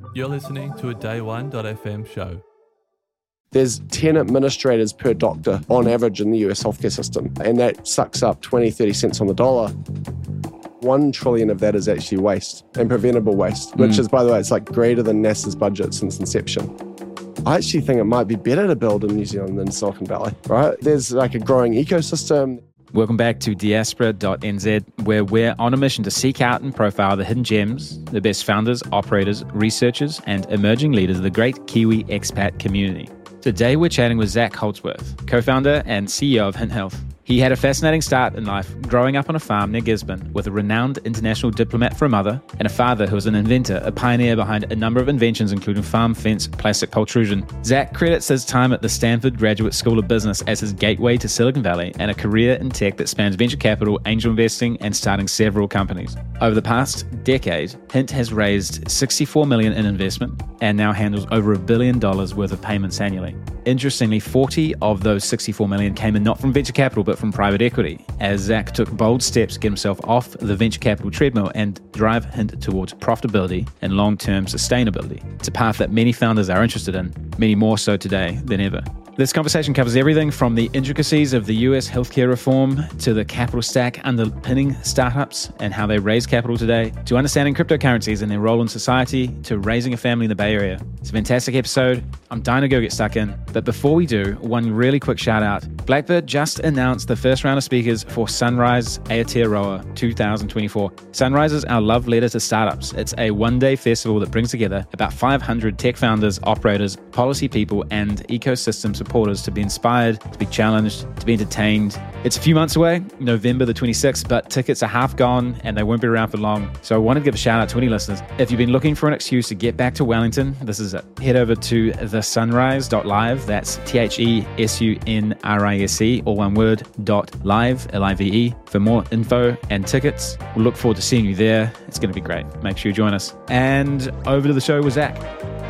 You're listening to a Day1.fm show. There's 10 administrators per doctor on average in the US healthcare system, and that sucks up 20, 30 cents on the dollar. 1 trillion of that is actually waste and preventable waste, which is, by the way, it's like greater than NASA's budget since inception. I actually think it might be better to build in New Zealand than Silicon Valley, right? There's like a growing ecosystem. Welcome back to diaspora.nz, where we're on a mission to seek out and profile the hidden gems, the best founders, operators, researchers, and emerging leaders of the great Kiwi expat community. Today, we're chatting with Zach Holdsworth, co-founder and CEO of Hint Health. He had a fascinating start in life, growing up on a farm near Gisborne with a renowned international diplomat for a mother and a father who was an inventor, a pioneer behind a number of inventions, including farm fence plastic pultrusion. Zach credits his time at the Stanford Graduate School of Business as his gateway to Silicon Valley and a career in tech that spans venture capital, angel investing, and starting several companies. Over the past decade, Hint has raised $64 million in investment and now handles over $1 billion worth of payments annually. Interestingly, 40 of those 64 million came in not from venture capital, but from private equity, as Zach took bold steps to get himself off the venture capital treadmill and drive Hint towards profitability and long-term sustainability. It's a path that many founders are interested in, many more so today than ever. This conversation covers everything from the intricacies of the US healthcare reform to the capital stack underpinning startups and how they raise capital today, to understanding cryptocurrencies and their role in society, to raising a family in the Bay Area. It's a fantastic episode. I'm dying to go get stuck in. But before we do, one really quick shout out. Blackbird just announced the first round of speakers for Sunrise Aotearoa 2024. Sunrise is our love letter to startups. It's a one-day festival that brings together about 500 tech founders, operators, policy people, and ecosystem supporters to be inspired, to be challenged, to be entertained. It's a few months away, November the 26th, but tickets are half gone and they won't be around for long. So I want to give a shout out to any listeners. If you've been looking for an excuse to get back to Wellington, this is it. Head over to thesunrise.live. That's TheSunrise, all one word, .live, Live, for more info and tickets. We'll look forward to seeing you there. It's going to be great. Make sure you join us. And over to the show with Zach.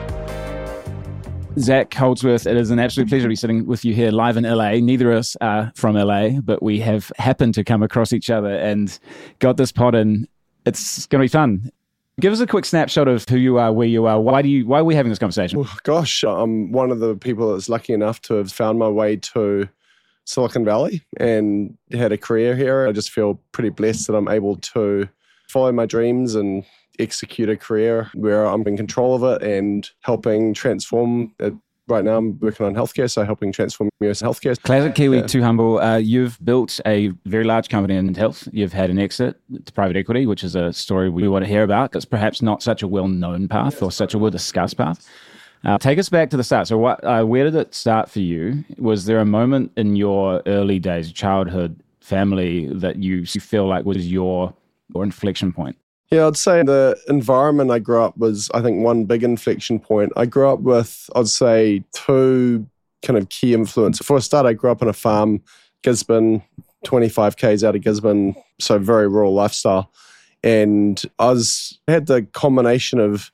Zach Holdsworth, it is an absolute pleasure to be sitting with you here live in LA. Neither of us are from LA, but we have happened to come across each other and got this pod in. It's going to be fun. Give us a quick snapshot of who you are, where you are. Why are we having this conversation? Oh, gosh, I'm one of the people that's lucky enough to have found my way to Silicon Valley and had a career here. I just feel pretty blessed that I'm able to follow my dreams and execute a career where I'm in control of it and helping transform it. Right now I'm working on healthcare, so helping transform US healthcare. Classic Kiwi, too humble. You've built a very large company in health. You've had an exit to private equity, which is a story we want to hear about. It's perhaps not such a well-known path or such a well-discussed path. Take us back to the start. So where did it start for you? Was there a moment in your early days, childhood, family, that you feel like was your inflection point? Yeah, I'd say the environment I grew up was, I think, one big inflection point. I grew up with, I'd say, 2 kind of key influences. For a start, I grew up on a farm, Gisborne, 25 k's out of Gisborne, so very rural lifestyle. And I had the combination of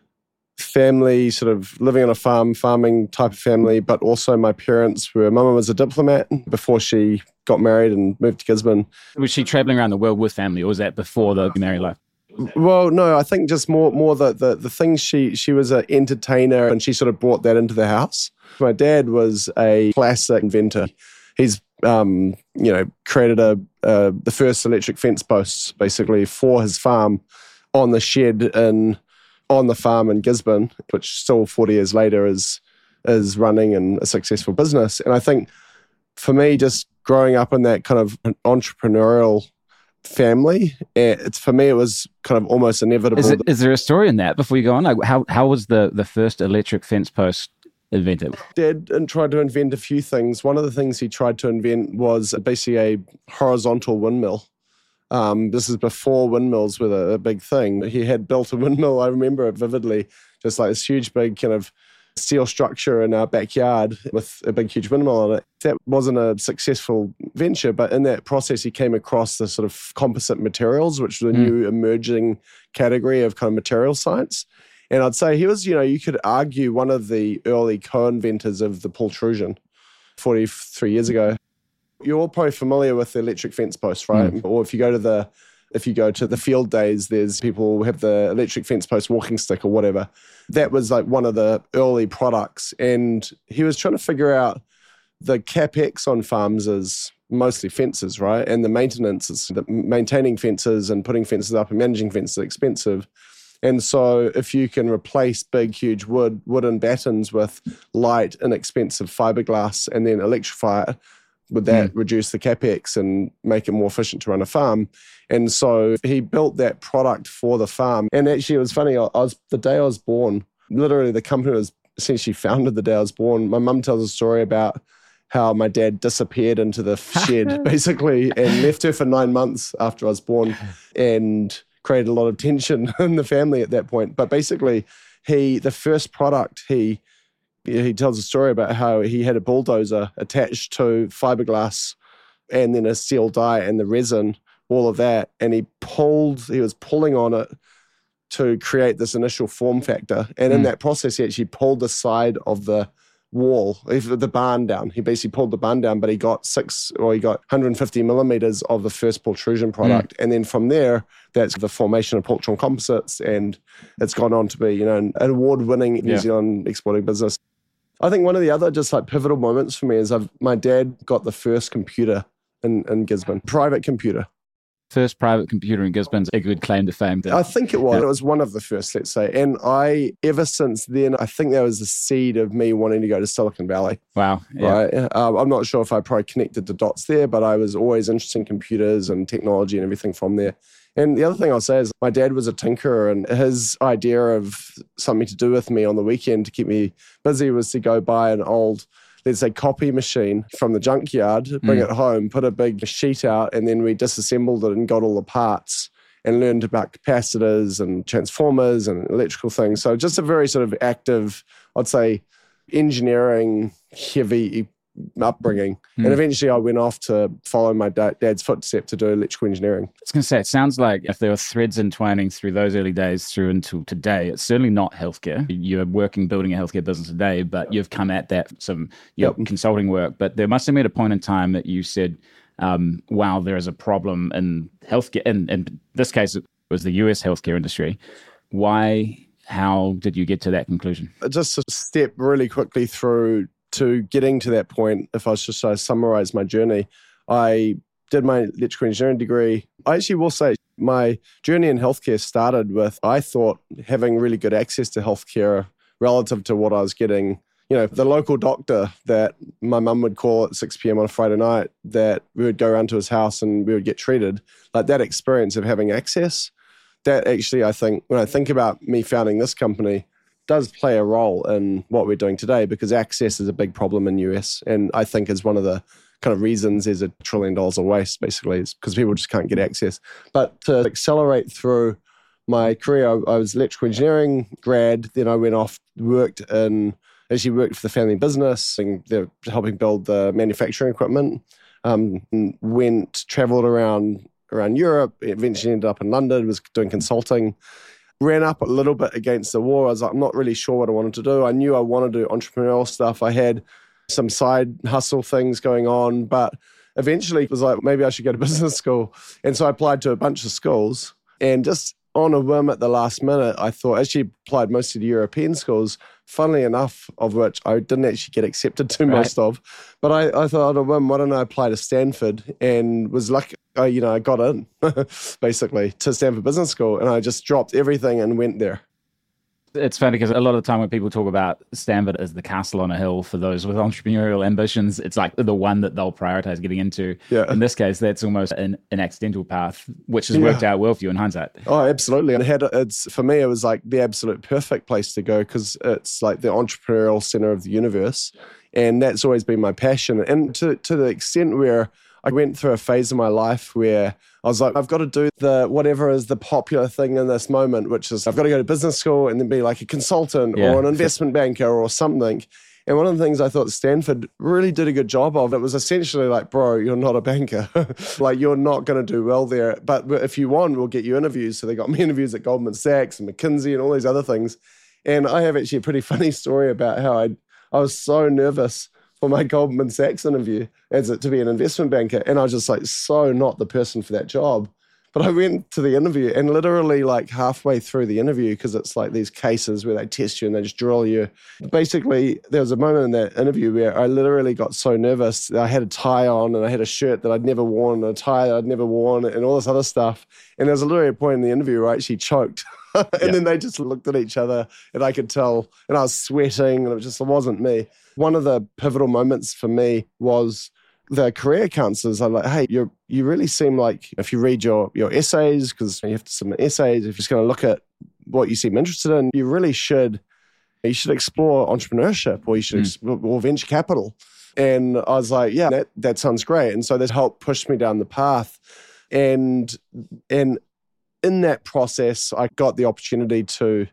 family, sort of living on a farm, farming type of family, but also my parents were, my mum was a diplomat before she got married and moved to Gisborne. Was she traveling around the world with family, or was that before the married life? Well, no, I think just more the things she was an entertainer and she sort of brought that into the house. My dad was a classic inventor. He's created the first electric fence posts basically for his farm on the shed on the farm in Gisborne, which still 40 years later is running and a successful business. And I think for me, just growing up in that kind of entrepreneurial family, for me it was kind of almost inevitable. Is there a story in that before you go on? Like how was the first electric fence post invented? Dad tried to invent a few things. One of the things he tried to invent was basically a horizontal windmill. This is before windmills were a big thing. He had built a windmill, I remember it vividly, just like this huge big kind of steel structure in our backyard with a big huge windmill on it. That wasn't a successful venture, but in that process he came across the sort of composite materials, which was a new emerging category of kind of material science. And I'd say he was, you could argue one of the early co-inventors of the pultrusion 43 years ago. You're all probably familiar with the electric fence post, right? Or if you go to the If you go to the field days, there's people who have the electric fence post walking stick or whatever. That was like one of the early products. And he was trying to figure out the CapEx on farms is mostly fences, right? And the maintenance is maintaining fences and putting fences up and managing fences is expensive. And so if you can replace big, huge wooden battens with light, inexpensive fiberglass and then electrify it, would that reduce the CapEx and make it more efficient to run a farm? And so he built that product for the farm. And actually, it was funny. The day I was born, literally the company was essentially founded the day I was born. My mum tells a story about how my dad disappeared into the shed, basically, and left her for 9 months after I was born and created a lot of tension in the family at that point. But basically, the first product, he tells a story about how he had a bulldozer attached to fiberglass and then a steel die and the resin, all of that. And he was pulling on it to create this initial form factor. And in that process, he actually pulled the side of the wall, the barn down. He basically pulled the barn down, but he got 150 millimeters of the first pultrusion product. And then from there, that's the formation of Pultron Composites. And it's gone on to be, an award-winning New Zealand exporting business. I think one of the other just like pivotal moments for me is my dad got the first computer in Gisborne, private computer. First private computer in Gisborne's a good claim to fame. I think it was. Yeah. It was one of the first, let's say. And ever since then, I think that was the seed of me wanting to go to Silicon Valley. Wow. Yeah. Right? I'm not sure if I probably connected the dots there, but I was always interested in computers and technology and everything from there. And the other thing I'll say is my dad was a tinkerer, and his idea of something to do with me on the weekend to keep me busy was to go buy an old, let's say, copy machine from the junkyard, bring it home, put a big sheet out, and then we disassembled it and got all the parts and learned about capacitors and transformers and electrical things. So just a very sort of active, I'd say, engineering heavy upbringing. And eventually I went off to follow my dad's footstep to do electrical engineering. I was going to say, it sounds like if there were threads entwining through those early days through until today, it's certainly not healthcare. You're building a healthcare business today, but you've come at that some consulting work. But there must have been a point in time that you said, wow, there is a problem in healthcare. In this case, it was the US healthcare industry. How did you get to that conclusion? Just to step really quickly through to getting to that point, if I was just to summarize my journey, I did my electrical engineering degree. I actually will say my journey in healthcare started with, I thought, having really good access to healthcare relative to what I was getting. The local doctor that my mum would call at 6 p.m. on a Friday night, that we would go around to his house and we would get treated. Like that experience of having access, that actually, I think, when I think about me founding this company, does play a role in what we're doing today, because access is a big problem in US, and I think is one of the kind of reasons there's $1 trillion of waste, basically, is because people just can't get access. But to accelerate through my career, I was electrical engineering grad, then I went off, worked for the family business, and they're helping build the manufacturing equipment, traveled around Europe, eventually ended up in London, was doing consulting. Ran up a little bit against the wall. I was like, I'm not really sure what I wanted to do. I knew I wanted to do entrepreneurial stuff. I had some side hustle things going on, but eventually it was like, maybe I should go to business school. And so I applied to a bunch of schools, and just on a whim at the last minute, I thought, actually applied mostly to European schools, funnily enough, of which I didn't actually get accepted to most of. But I thought, on a whim, why don't I apply to Stanford? And was lucky, I got in, basically, to Stanford Business School. And I just dropped everything and went there. It's funny because a lot of the time when people talk about Stanford as the castle on a hill for those with entrepreneurial ambitions, it's like the one that they'll prioritize getting into. Yeah. In this case, that's almost an accidental path, which has worked out well for you in hindsight. Oh, absolutely. And for me, it was like the absolute perfect place to go, because it's like the entrepreneurial center of the universe. And that's always been my passion. And to the extent where I went through a phase of my life where I was like, I've got to do whatever is the popular thing in this moment, which is I've got to go to business school and then be like a consultant or an investment banker or something. And one of the things I thought Stanford really did a good job of, it was essentially like, bro, you're not a banker. Like, you're not going to do well there. But if you want, we'll get you interviews. So they got me interviews at Goldman Sachs and McKinsey and all these other things. And I have actually a pretty funny story about how I was so nervous for my Goldman Sachs interview to be an investment banker. And I was just like, so not the person for that job. But I went to the interview and literally like halfway through the interview, because it's like these cases where they test you and they just drill you. Basically, there was a moment in that interview where I literally got so nervous that I had a tie on and I had a shirt that I'd never worn, a tie that I'd never worn, and all this other stuff. And there was literally a point in the interview where I actually choked. And then they just looked at each other and I could tell, and I was sweating, and it wasn't me. One of the pivotal moments for me was the career counselors are like, hey, you really seem like, if you read your essays, because you have to submit essays, if you're just going to look at what you seem interested in, you should explore entrepreneurship, or you should explore venture capital. And I was like, yeah, that sounds great. And so that helped push me down the path. And in that process, I got the opportunity to,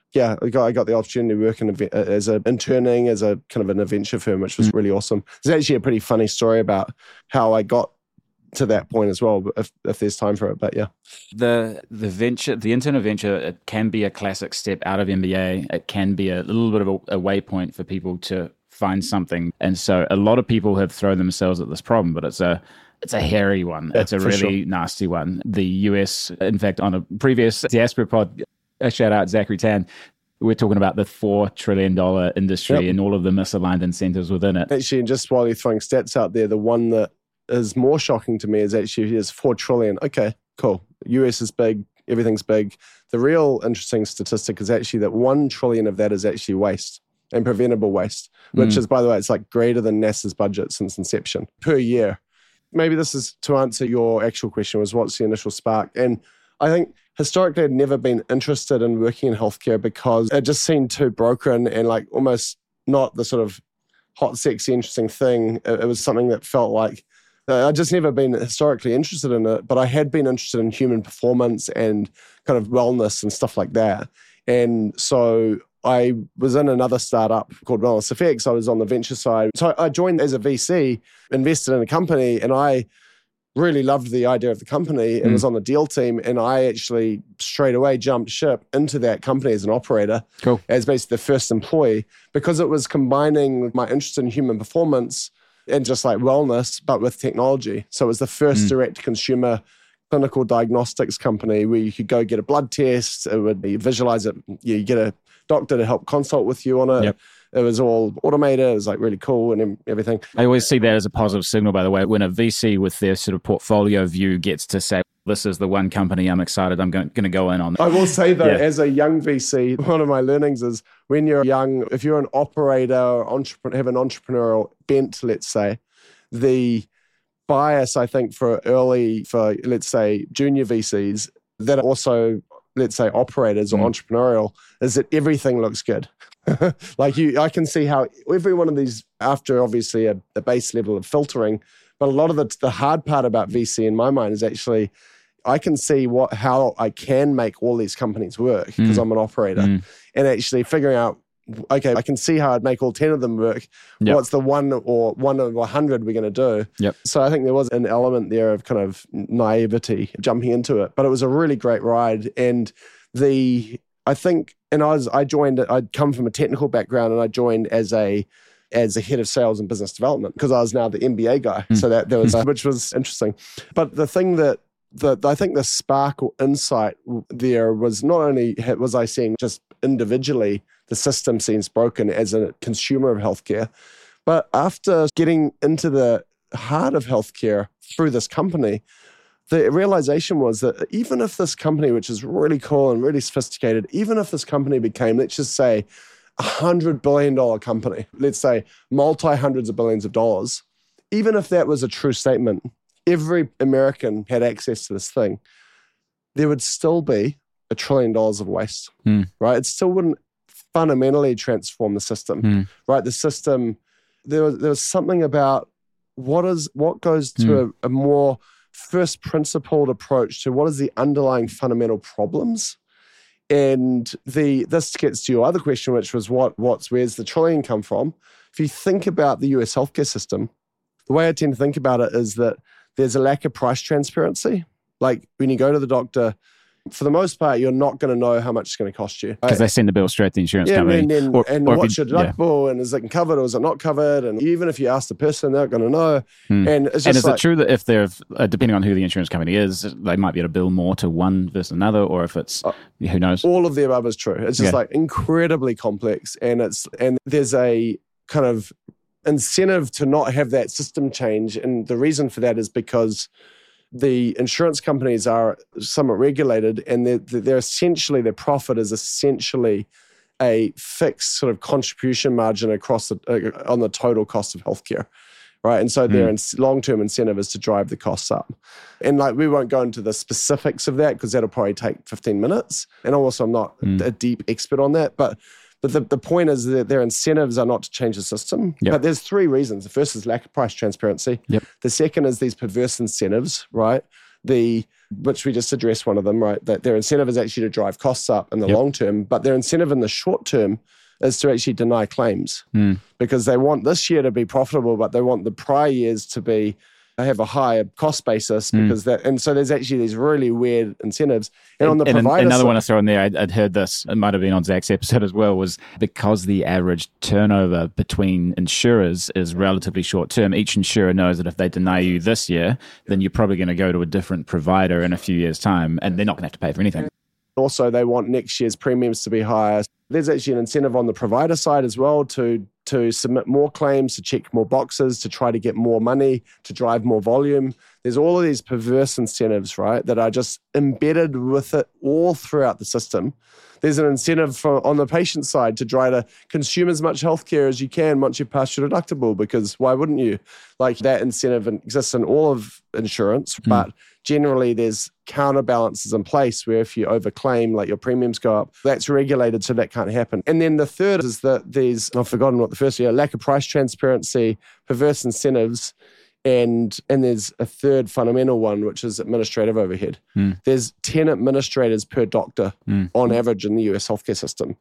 I got the opportunity to work interning as a kind of an venture firm, which was really awesome. There's actually a pretty funny story about how I got to that point as well, if there's time for it. But yeah, the intern of venture, it can be a classic step out of MBA. It can be a little bit of a waypoint for people to find something. And so a lot of people have thrown themselves at this problem, but it's a hairy one. It's a really nasty one. The US, in fact, on a previous Diaspora pod, a shout out Zachary Tan, we're talking about the $4 trillion industry and all of the misaligned incentives within it. Actually, and just while you're throwing stats out there, the one that is more shocking to me is actually $4 trillion. Okay, cool. US is big. Everything's big. The real interesting statistic is actually that $1 trillion of that is actually waste and preventable waste, which is, by the way, it's like greater than NASA's budget since inception per year. Maybe this is to answer your actual question, was what's the initial spark? And I think historically I'd never been interested in working in healthcare because it just seemed too broken and like almost not the sort of hot, sexy, interesting thing. It was something that felt like I'd just never been historically interested in it, but I had been interested in human performance and kind of wellness and stuff like that. And so I was in another startup called Wellness Effects. I was on the venture side. So I joined as a VC, invested in a company, and I really loved the idea of the company and was on the deal team. And I actually straight away jumped ship into that company as an operator, as basically the first employee, because it was combining my interest in human performance and just like wellness, but with technology. So it was the first direct consumer clinical diagnostics company where you could go get a blood test. It would be visualize it. You get a doctor to help consult with you on it. Yep. It was all automated. It was like really cool and everything. I always see that as a positive signal, by the way, when a VC with their sort of portfolio view gets to say, this is the one company I'm excited, I'm going to go in on. I will say though, as a young VC, one of my learnings is when you're young, if you're an operator or have an entrepreneurial bent, let's say, the bias, I think, for let's say, junior VCs that are also, let's say, operators or entrepreneurial, is that everything looks good. I can see how every one of these, after obviously a base level of filtering, but a lot of the hard part about VC in my mind is actually, I can see how I can make all these companies work because I'm an operator, and actually figuring out, okay, I can see how I'd make all 10 of them work. Yep. What's the one or 100 we're going to do? Yep. So I think there was an element there of kind of naivety jumping into it, but it was a really great ride. And I joined, I'd come from a technical background and I joined as a head of sales and business development because I was now the MBA guy. So that there was, which was interesting. But the thing that I think the spark or insight there was not only was I seeing just individually the system seems broken as a consumer of healthcare, but after getting into the heart of healthcare through this company, the realization was that even if this company, which is really cool and really sophisticated, even if this company became, let's just say, $100 billion company, let's say multi-hundreds of billions of dollars, even if that was a true statement, every American had access to this thing, there would still be $1 trillion of waste, right? It still wouldn't fundamentally transform the system, right? The system, there was something about what goes to a more first principled approach to what is the underlying fundamental problems. And this gets to your other question, which was where's the trillion come from? If you think about the US healthcare system, the way I tend to think about it is that there's a lack of price transparency. Like when you go to the doctor, For the most part, you're not going to know how much it's going to cost you. Because they send the bill straight to the insurance company. And what's your deductible, and is it covered or is it not covered? And even if you ask the person, they're not going to know. And it's just it true that if they're, depending on who the insurance company is, they might be able to bill more to one versus another, or if it's, who knows? All of the above is true. It's just incredibly complex, and there's a kind of incentive to not have that system change. And the reason for that is because the insurance companies are somewhat regulated, and they're essentially, their profit is essentially a fixed sort of contribution margin across on the total cost of healthcare, right? And so their long-term incentive is to drive the costs up. And we won't go into the specifics of that because that'll probably take 15 minutes. And also, I'm not a deep expert on that, but the point is that their incentives are not to change the system. Yep. But there's three reasons. The first is lack of price transparency. Yep. The second is these perverse incentives, right? Which we just addressed one of them, right? That their incentive is actually to drive costs up in the long term, but their incentive in the short term is to actually deny claims because they want this year to be profitable, but they want the prior years to have a higher cost basis because and so there's actually these really weird incentives. And on the provider another side, one I saw in there, I'd heard this, it might have been on Zach's episode as well, was because the average turnover between insurers is relatively short term, each insurer knows that if they deny you this year, then you're probably going to go to a different provider in a few years' time, and they're not going to have to pay for anything. Also, they want next year's premiums to be higher. There's actually an incentive on the provider side as well to submit more claims, to check more boxes, to try to get more money, to drive more volume. There's all of these perverse incentives, right, that are just embedded with it all throughout the system. There's an incentive on the patient side to try to consume as much healthcare as you can once you pass your deductible, because why wouldn't you? That incentive exists in all of insurance, but generally there's counterbalances in place where if you overclaim, your premiums go up. That's regulated, so that can't happen. And then the third is that I've forgotten what the first is, lack of price transparency, perverse incentives, and there's a third fundamental one, which is administrative overhead. There's 10 administrators per doctor on average in the US healthcare system.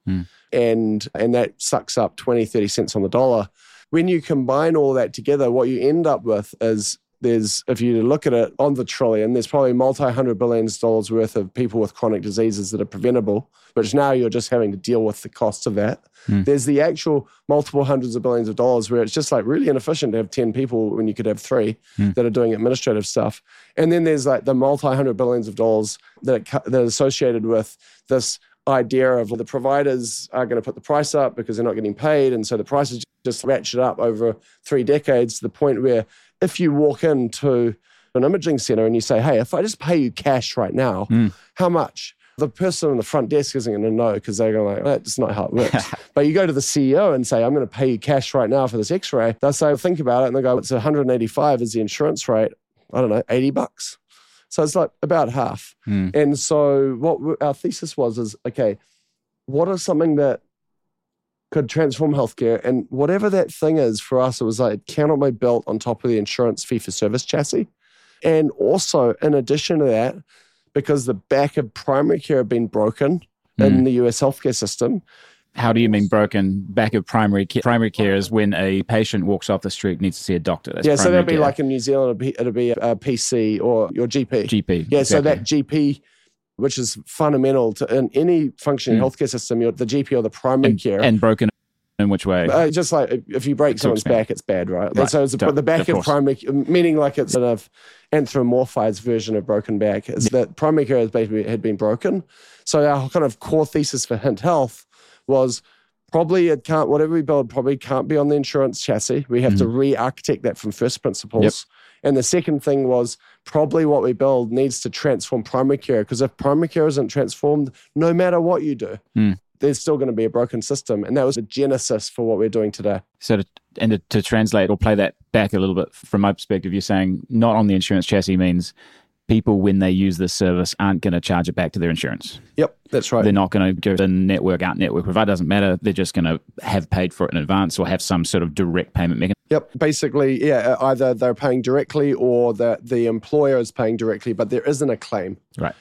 And that sucks up 20, 30 cents on the dollar. When you combine all that together, what you end up with is if you look at it on the trillion, there's probably multi-hundred billions dollars worth of people with chronic diseases that are preventable, which now you're just having to deal with the costs of that. There's the actual multiple hundreds of billions of dollars where it's just really inefficient to have 10 people when you could have 3 that are doing administrative stuff. And then there's the multi-hundred billions of dollars that are associated with this idea of the providers are going to put the price up because they're not getting paid. And so the prices just ratchet up over 3 decades to the point where if you walk into an imaging center and you say, hey, if I just pay you cash right now, how much? The person on the front desk isn't going to know because they're going that's not how it works. But you go to the CEO and say, I'm going to pay you cash right now for this x-ray. They'll say, think about it. And they go, it's 185 is the insurance rate. I don't know, $80. So it's about half. And so what our thesis is, okay, what is something that could transform healthcare? And whatever that thing is for us, it was it cannot be built on top of the insurance fee-for-service chassis. And also, in addition to that, because the back of primary care have been broken in the US healthcare system. How do you mean broken? Back of primary care? Primary care is when a patient walks off the street, needs to see a doctor. That's so that'd be in New Zealand, it'd be a PC or your GP. GP. Yeah, exactly. So that GP, which is fundamental to in any functioning healthcare system, the GP or the primary care. And broken in which way? Just if you break someone's back, it's bad, right? So it's the back of primary, meaning it's an anthropomorphized version of broken back, is that primary care had been broken. So our kind of core thesis for Hint Health was probably whatever we build probably can't be on the insurance chassis. We have to re-architect that from first principles. Yep. And the second thing was probably what we build needs to transform primary care, because if primary care isn't transformed, no matter what you do, there's still going to be a broken system. And that was the genesis for what we're doing today. So to translate or play that back a little bit from my perspective, you're saying not on the insurance chassis means people, when they use this service, aren't going to charge it back to their insurance. Yep, that's right. They're not going to go in network, out network. Provider doesn't matter. They're just going to have paid for it in advance or have some sort of direct payment mechanism. Yep, basically, either they're paying directly or the employer is paying directly, but there isn't a claim. Right.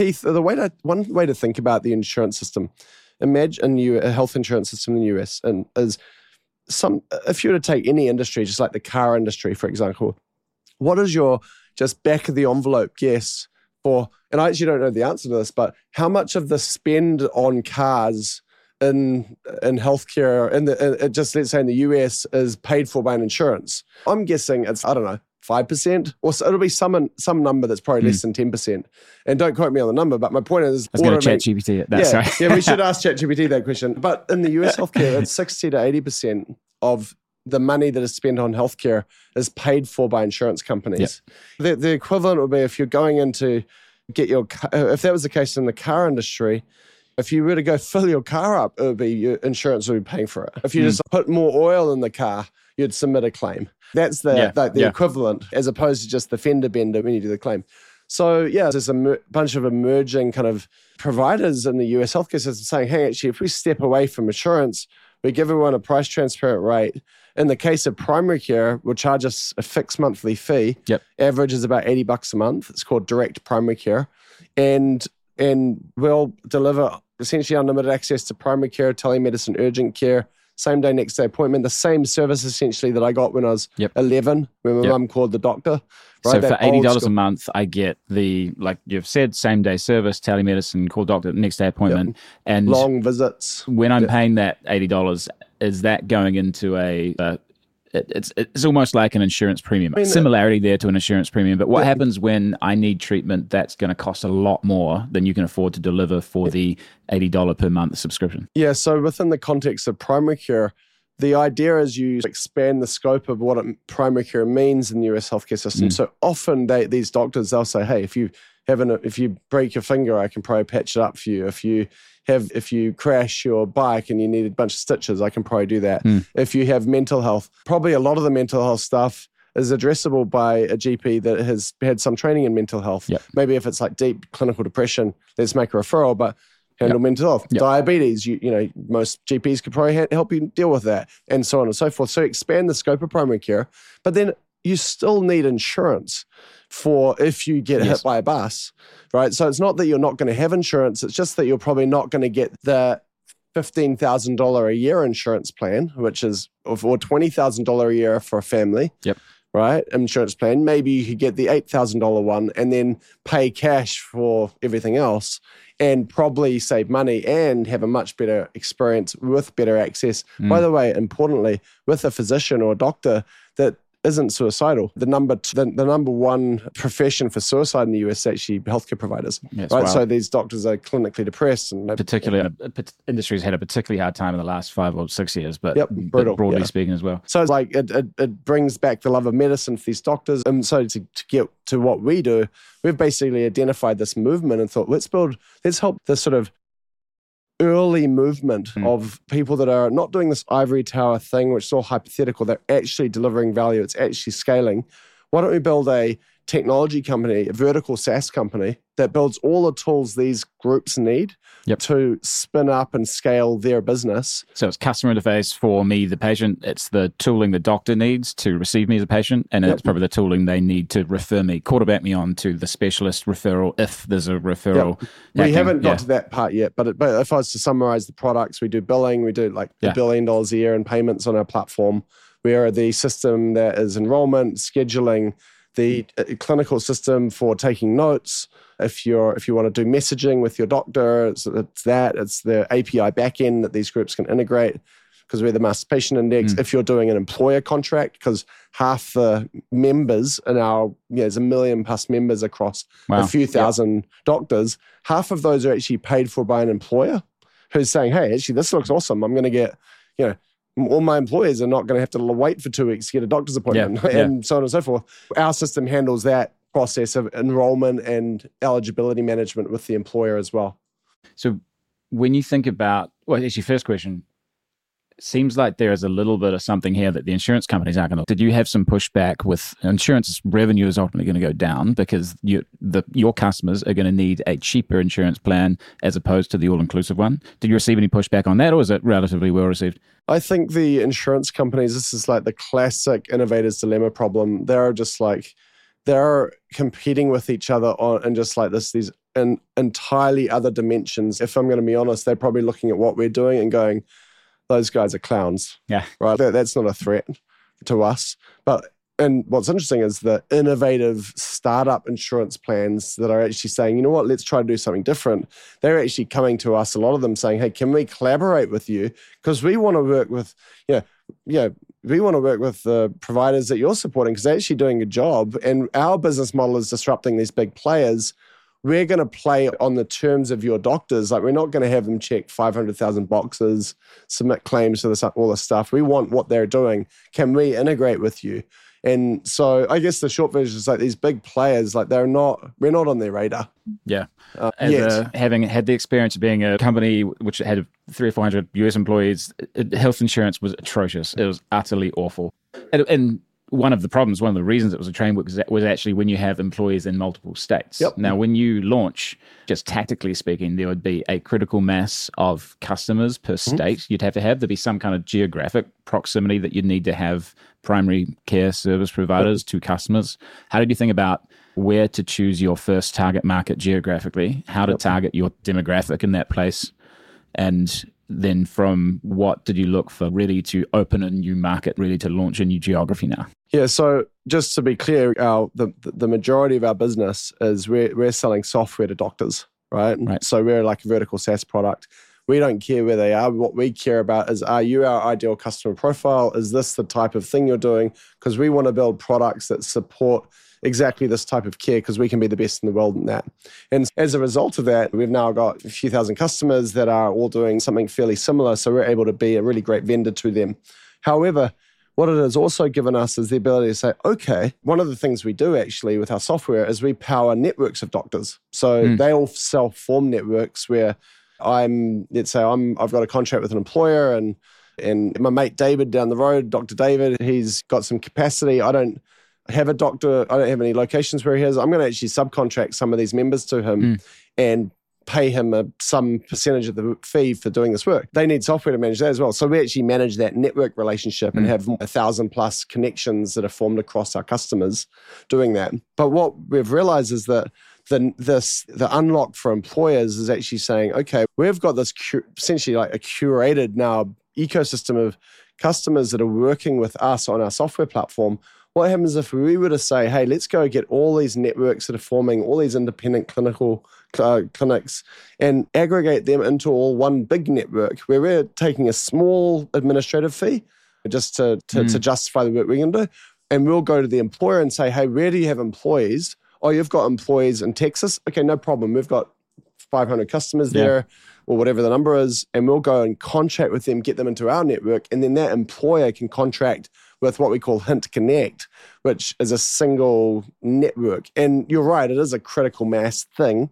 One way to think about the insurance system, imagine a health insurance system in the US, and if you were to take any industry, just like the car industry, for example, what is your just back of the envelope guess for, and I actually don't know the answer to this, but how much of the spend on cars in healthcare, just let's say in the US, is paid for by an insurance? I'm guessing it's, I don't know, 5%, or so it'll be some number that's probably less than 10%. And don't quote me on the number, but my point is, I was going to ChatGPT at that. Sorry. Yeah, we should ask ChatGPT that question. But in the US healthcare, it's 60 to 80% of the money that is spent on healthcare is paid for by insurance companies. Yep. The equivalent would be if you're going in to get your car, if that was the case in the car industry, if you were to go fill your car up, it would be your insurance would be paying for it. If you just put more oil in the car, you'd submit a claim. That's the equivalent, as opposed to just the fender bender when you do the claim. So yeah, there's a bunch of emerging kind of providers in the US healthcare system saying, hey, actually, if we step away from insurance, we give everyone a price transparent rate. In the case of primary care, we'll charge us a fixed monthly fee. Yep. Average is about $80 a month. It's called direct primary care. And we'll deliver essentially unlimited access to primary care, telemedicine, urgent care, same day, next day appointment, the same service essentially that I got when I was 11, when my mum called the doctor. Right? So for $80 a month, I get the, like you've said, same day service, telemedicine, call doctor, next day appointment. And long visits. When I'm paying that $80, is that going into it's almost like an insurance premium. I mean, similarity there to an insurance premium. But what happens when I need treatment that's going to cost a lot more than you can afford to deliver for the $80 per month subscription? Yeah, so within the context of primary care, the idea is you expand the scope of what primary care means in the US healthcare system. So often these doctors, they'll say, hey, if you break your finger, I can probably patch it up for you. If you crash your bike and you need a bunch of stitches, I can probably do that. If you have mental health, probably a lot of the mental health stuff is addressable by a GP that has had some training in mental health. Yep. Maybe if it's like deep clinical depression, let's make a referral, but handle mental health. Diabetes, you know, most GPs could probably help you deal with that, and so on and so forth. So expand the scope of primary care, but then you still need insurance for if you get hit by a bus, right? So it's not that you're not going to have insurance, it's just that you're probably not going to get the $15,000 a year insurance plan, which is, or $20,000 a year for a family. Yep. Right? Insurance plan. Maybe you could get the $8,000 one and then pay cash for everything else and probably save money and have a much better experience with better access. By the way, importantly, with a physician or a doctor that isn't suicidal. The number one profession for suicide in the US is actually healthcare providers. Yes, right? Wow. So these doctors are clinically depressed. And particularly, industry's had a particularly hard time in the last 5 or 6 years, but, brutal, broadly speaking as well. So it's like it brings back the love of medicine for these doctors. And so to get to what we do, we've basically identified this movement and thought, let's help this sort of early movement of people that are not doing this ivory tower thing, which is all hypothetical. They're actually delivering value. It's actually scaling. Why don't we build a technology company, a vertical SaaS company that builds all the tools these groups need to spin up and scale their business? So it's customer interface for me, the patient. It's the tooling the doctor needs to receive me as a patient. And it's probably the tooling they need to refer me, quarterback me on to the specialist referral if there's a referral. We haven't got to that part yet. But if I was to summarize the products, we do billing. We do like $1 billion a year in payments on our platform. We are the system that is enrollment, scheduling, the clinical system for taking notes. If you want to do messaging with your doctor, it's the API backend that these groups can integrate because we're the master patient index. If you're doing an employer contract, because half the members in our, there's 1 million plus members across a few thousand doctors, half of those are actually paid for by an employer who's saying, hey, actually, this looks awesome. I'm going to get, all my employees are not going to have to wait for 2 weeks to get a doctor's appointment and so on and so forth. Our system handles that process of enrollment and eligibility management with the employer as well. So when you think about, actually, first question, seems like there is a little bit of something here that the insurance companies aren't going to. Did you have some pushback with insurance revenue is ultimately going to go down because your customers are going to need a cheaper insurance plan as opposed to the all-inclusive one? Did you receive any pushback on that, or is it relatively well received? I think the insurance companies, this is like the classic innovator's dilemma problem. They're competing with each other and just like these entirely other dimensions. If I'm going to be honest, they're probably looking at what we're doing and going, those guys are clowns. Yeah. Right. That's not a threat to us. But And what's interesting is the innovative startup insurance plans that are actually saying, you know what, let's try to do something different. They're actually coming to us, a lot of them saying, hey, can we collaborate with you? Because we want to work with, we want to work with the providers that you're supporting because they're actually doing a job. And our business model is disrupting these big players. We're going to play on the terms of your doctors. Like, we're not going to have them check 500,000 boxes, submit claims for this, all this stuff. We want what they're doing. Can we integrate with you? And so I guess the short version is like these big players, like we're not on their radar. Yeah. Having had the experience of being a company which had 300 or 400 US employees, health insurance was atrocious. It was utterly awful. And one of the reasons it was a train wreck was actually when you have employees in multiple states. Yep. Now, when you launch, just tactically speaking, there would be a critical mass of customers per state you'd have to have. There'd be some kind of geographic proximity that you'd need to have primary care service providers to customers. How did you think about where to choose your first target market geographically, how to target your demographic in that place, and then from what did you look for ready to open a new market, ready to launch a new geography now? Yeah, so just to be clear, the majority of our business is we're selling software to doctors, right? So we're like a vertical SaaS product. We don't care where they are. What we care about is, are you our ideal customer profile? Is this the type of thing you're doing? Because we want to build products that support exactly this type of care because we can be the best in the world in that. And as a result of that, we've now got a few thousand customers that are all doing something fairly similar. So we're able to be a really great vendor to them. However, what it has also given us is the ability to say, okay, one of the things we do actually with our software is we power networks of doctors. So they all self-form networks where I've got a contract with an employer and my mate David down the road, Dr. David, he's got some capacity. I don't have a doctor. I don't have any locations where he is. I'm going to actually subcontract some of these members to him and pay him some percentage of the fee for doing this work. They need software to manage that as well. So we actually manage that network relationship and have 1,000+ connections that are formed across our customers doing that. But what we've realized is that the unlock for employers is actually saying, okay, we've got this essentially like a curated now ecosystem of customers that are working with us on our software platform. What happens if we were to say, hey, let's go get all these networks that are forming, all these independent clinical clinics and aggregate them into all one big network where we're taking a small administrative fee just to justify the work we're going to do. And we'll go to the employer and say, hey, where do you have employees? Oh, you've got employees in Texas? Okay, no problem. We've got 500 customers there or whatever the number is. And we'll go and contract with them, get them into our network. And then that employer can contract with what we call Hint Connect, which is a single network. And you're right, it is a critical mass thing.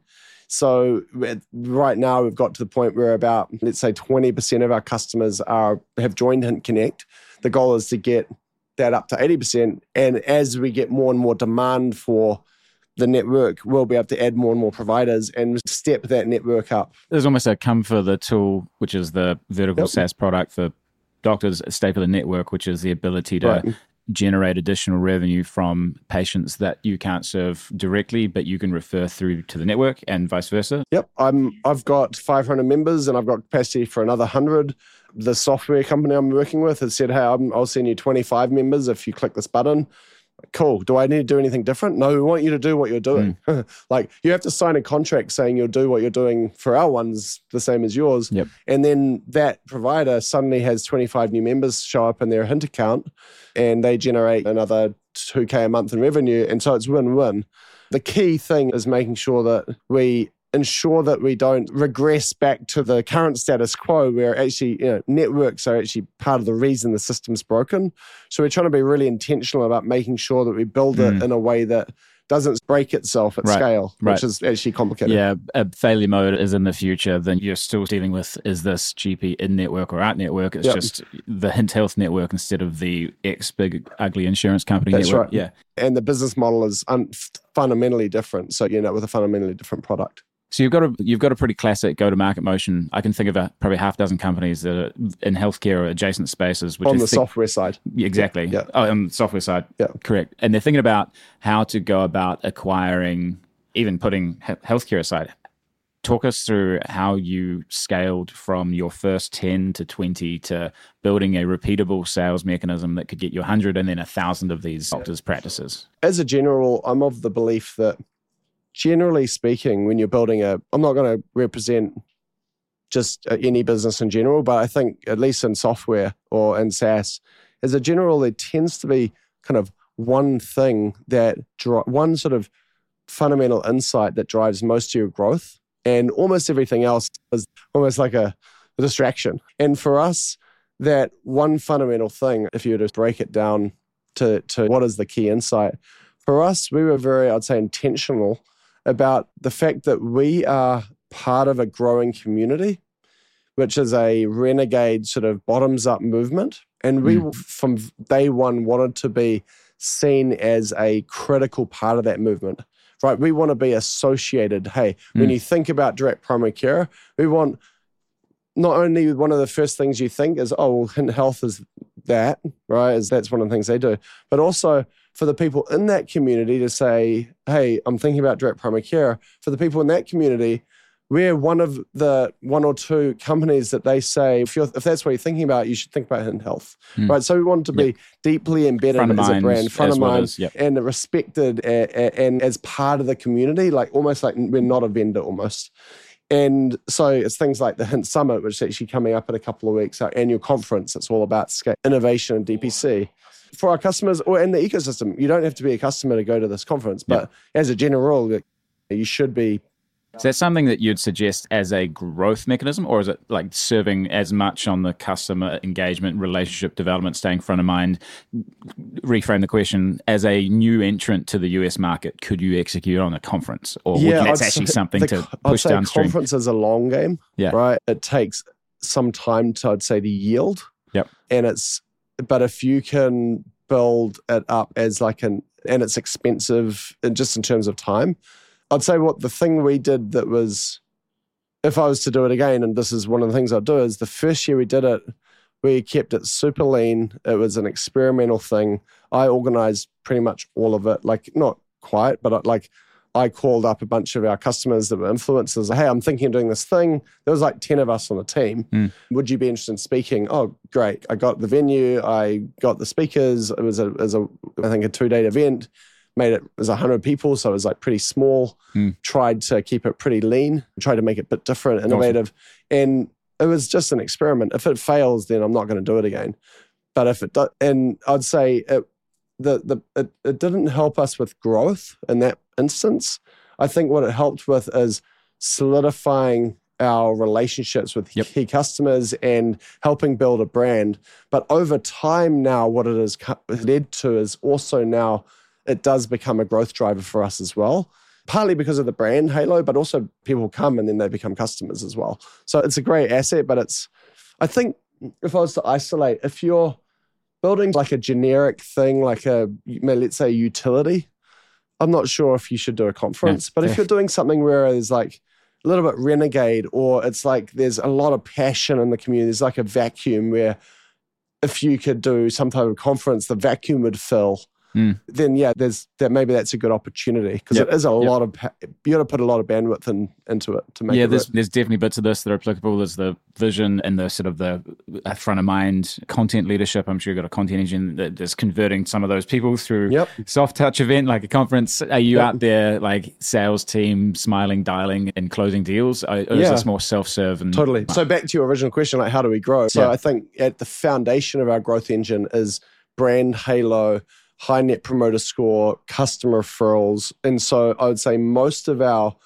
So right now we've got to the point where about, let's say 20% of our customers have joined Hint Connect. The goal is to get that up to 80%. And as we get more and more demand for the network, we'll be able to add more and more providers and step that network up. There's almost a come for the tool, which is the vertical SaaS product for doctors, stay for the network, which is the ability to generate additional revenue from patients that you can't serve directly, but you can refer through to the network and vice versa. Yep. I've got 500 members and I've got capacity for another 100. The software company I'm working with has said, hey, I'll send you 25 members if you click this button. Cool. Do I need to do anything different? No, we want you to do what you're doing. Like, you have to sign a contract saying you'll do what you're doing for our ones, the same as yours. Yep. And then that provider suddenly has 25 new members show up in their Hint account and they generate another $2,000 a month in revenue. And so it's win-win. The key thing is making sure that we ensure that we don't regress back to the current status quo where actually, networks are actually part of the reason the system's broken. So we're trying to be really intentional about making sure that we build it in a way that doesn't break itself at scale, which is actually complicated. Yeah, a failure mode is in the future. Then you're still dealing with, is this GP in-network or out-network? It's just the Hint Health network instead of the big ugly insurance company That's network. Right. Yeah. And the business model is fundamentally different. So you end up with a fundamentally different product. So you've got a pretty classic go-to-market motion. I can think of probably half a dozen companies that are in healthcare or adjacent spaces. Which on the software side. Exactly. Yeah. Oh, on the software side. Yeah. Correct. And they're thinking about how to go about acquiring, even putting healthcare aside, Talk us through how you scaled from your first 10 to 20 to building a repeatable sales mechanism that could get you 100 and then 1,000 of these doctors' practices. As a general, I'm of the belief that generally speaking, when you're building I'm not going to represent just any business in general, but I think at least in software or in SaaS, as a general, there tends to be kind of one thing one sort of fundamental insight that drives most of your growth. And almost everything else is almost like a distraction. And for us, that one fundamental thing, if you were to break it down to what is the key insight, for us, we were very, I'd say, intentional about the fact that we are part of a growing community, which is a renegade sort of bottoms-up movement. And we, from day one, wanted to be seen as a critical part of that movement. Right, we want to be associated. Hey, when you think about direct primary care, we want not only one of the first things you think is, oh, well, Hint Health is that, right? That's one of the things they do. But also for the people in that community to say, hey, I'm thinking about direct primary care. For the people in that community, we're one of the one or two companies that they say, if that's what you're thinking about, you should think about Hint Health, right? So we want to be deeply embedded as a brand, front of mind, and respected and as part of the community, like almost like we're not a vendor almost. And so it's things like the Hint Summit, which is actually coming up in a couple of weeks, our annual conference. It's all about innovation and DPC. For our customers or in the ecosystem, you don't have to be a customer to go to this conference, but as a general rule, you should be. Is that something that you'd suggest as a growth mechanism, or is it like serving as much on the customer engagement, relationship development, staying front of mind? Reframe the question, as a new entrant to the US market, could you execute on a conference? Or that's actually something to push downstream? Conference is a long game, right? It takes some time to, I'd say, to yield. But if you can build it up as and it's expensive just in terms of time, I'd say the thing we did that was, if I was to do it again, and this is one of the things I'd do, is the first year we did it, we kept it super lean. It was an experimental thing. I organized pretty much all of it, not quite, but I called up a bunch of our customers that were influencers. Hey, I'm thinking of doing this thing. There was 10 of us on the team. Would you be interested in speaking? Oh, great. I got the venue. I got the speakers. It was I think a 2-day event. It was 100 people, so it was pretty small. Tried to keep it pretty lean, tried to make it a bit different, innovative. Awesome. And it was just an experiment. If it fails, then I'm not going to do it again. But if it does, and I'd say it didn't help us with growth in that instance. I think what it helped with is solidifying our relationships with key customers and helping build a brand. But over time now, what it has led to is also now it does become a growth driver for us as well, partly because of the brand halo, but also people come and then they become customers as well. So it's a great asset, but I think if I was to isolate, if you're building a generic thing, let's say utility, I'm not sure if you should do a conference, but if you're doing something where there's a little bit renegade, or it's there's a lot of passion in the community, there's a vacuum where if you could do some type of conference, the vacuum would fill. Then maybe that's a good opportunity, because it is a lot of you got to put a lot of bandwidth into it to make it work. There's definitely bits of this that are applicable. There's the vision and the sort of the front of mind content leadership. I'm sure you've got a content engine that is converting some of those people through soft touch event like a conference. Are you out there sales team smiling, dialing and closing deals? Or is this more self-serve? Totally. So back to your original question, how do we grow? So I think at the foundation of our growth engine is brand halo, high net promoter score, customer referrals. And so I would say most of our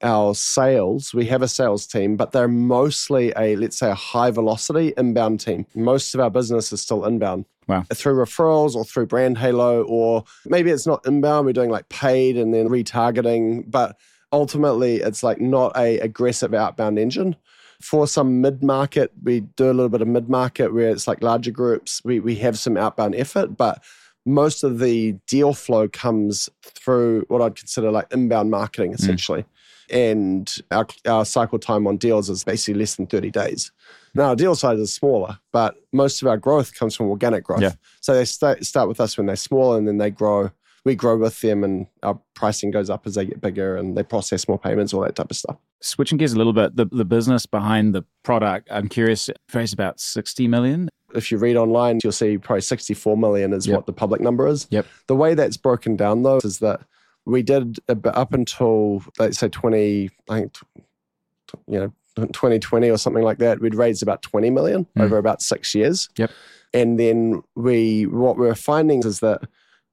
sales, we have a sales team, but they're mostly let's say a high velocity inbound team. Most of our business is still inbound. Wow. Through referrals or through brand halo, or maybe it's not inbound, we're doing paid and then retargeting, but ultimately it's not a aggressive outbound engine. For some mid-market, we do a little bit of mid-market where it's larger groups. We have some outbound effort, but most of the deal flow comes through what I'd consider inbound marketing, essentially. And our cycle time on deals is basically less than 30 days. Now, our deal size is smaller, but most of our growth comes from organic growth. Yeah. So they start with us when they're small, and then they grow. We grow with them, and our pricing goes up as they get bigger, and they process more payments, all that type of stuff. Switching gears a little bit, the business behind the product, I'm curious, raised about 60 million. If you read online, you'll see probably 64 million is what the public number is. Yep. The way that's broken down, though, is that we did up until, let's say, 2020 or something like that, we'd raised about 20 million over about 6 years. Yep. And then what we were finding is that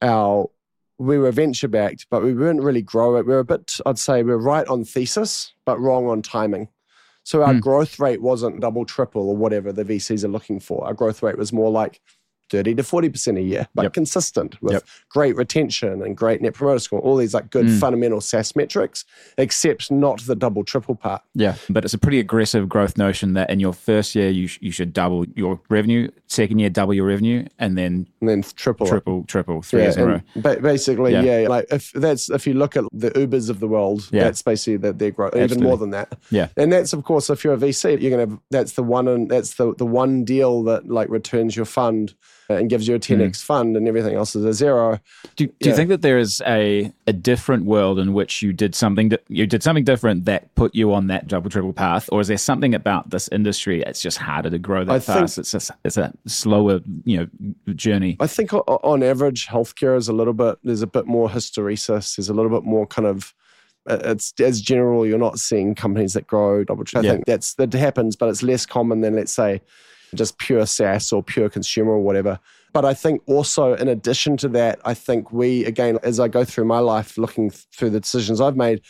we were venture-backed, but we weren't really growing. We were a bit, I'd say, we were right on thesis, but wrong on timing. So our growth rate wasn't double, triple, or whatever the VCs are looking for. Our growth rate was more like 30 to 40% a year, but consistent with great retention and great net promoter score, all these like good fundamental SaaS metrics, except not the double, triple part. Yeah, but it's a pretty aggressive growth notion that in your first year, you should double your revenue, second year, double your revenue, and then triple 3 years in a row. Basically, like if you look at the Ubers of the world, that's basically their growth, even more than that. Yeah. And that's, of course, if you're a VC, you're going to have, that's the one deal that like returns your fund and gives you a 10x fund, and everything else is a zero. Do you think that there is a different world in which you did something different that put you on that double triple path, or is there something about this industry it's just harder to grow that fast? It's a slower journey. I think on average, healthcare is there's a bit more hysteresis. There's a little bit more kind of. It's as general. You're not seeing companies that grow double triple. I think that happens, but it's less common than, let's say, just pure SaaS or pure consumer or whatever. But I think also in addition to that, I think again, as I go through my life looking through the decisions I've made,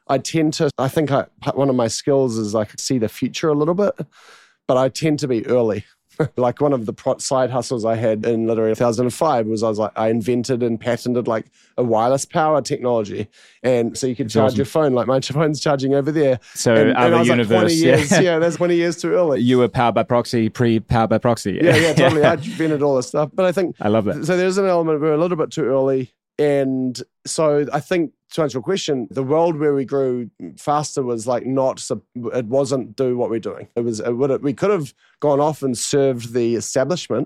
one of my skills is like see the future a little bit, but I tend to be early. Like one of the side hustles I had in literally 2005 was I invented and patented like a wireless power technology. And so you could charge your phone, like my phone's charging over there. So and other I was universe. Like 20 years, that's 20 years too early. You were powered by proxy, pre-powered by proxy. Yeah, totally. I invented all this stuff. But I think I love that. So there's an element we're a little bit too early. And so I think to answer your question, the world where we grew faster was like it wasn't do what we're doing. We could have gone off and served the establishment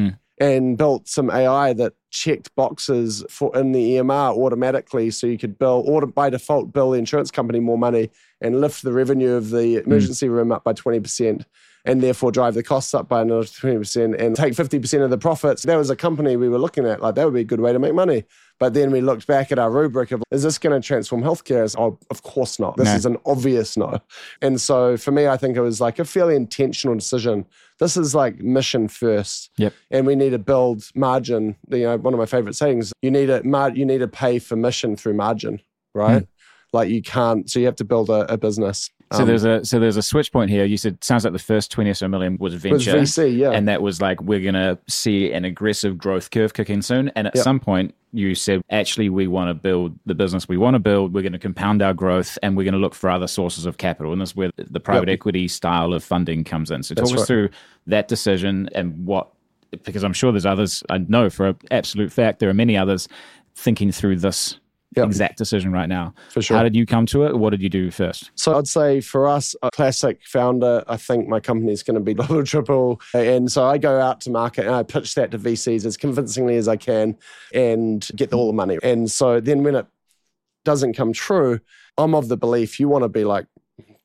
and built some AI that checked boxes in the EMR automatically, so you could by default bill the insurance company more money and lift the revenue of the emergency room up by 20%. And therefore drive the costs up by another 20% and take 50% of the profits. That was a company we were looking at, like that would be a good way to make money. But then we looked back at our rubric of, is this going to transform healthcare? Of course not. This is an obvious no. And so for me, I think it was like a fairly intentional decision. This is like mission first. Yep. And we need to build margin. One of my favorite sayings, you need to pay for mission through margin, right? Like you can't, so you have to build a business. So there's a switch point here. You said sounds like the first 20 or so million was venture. Was VC, yeah. And that was like, we're going to see an aggressive growth curve kick in soon. And at some point you said, actually, we want to build the business we want to build. We're going to compound our growth and we're going to look for other sources of capital. And this is where the private equity style of funding comes in. So talk us through that decision and because I'm sure there's others, I know for an absolute fact, there are many others thinking through this exact decision right now. For sure. How did you come to it? What did you do first? So I'd say for us, a classic founder, I think my company is going to be double, triple. And so I go out to market and I pitch that to VCs as convincingly as I can and get all the money. And so then when it doesn't come true, I'm of the belief you want to be like,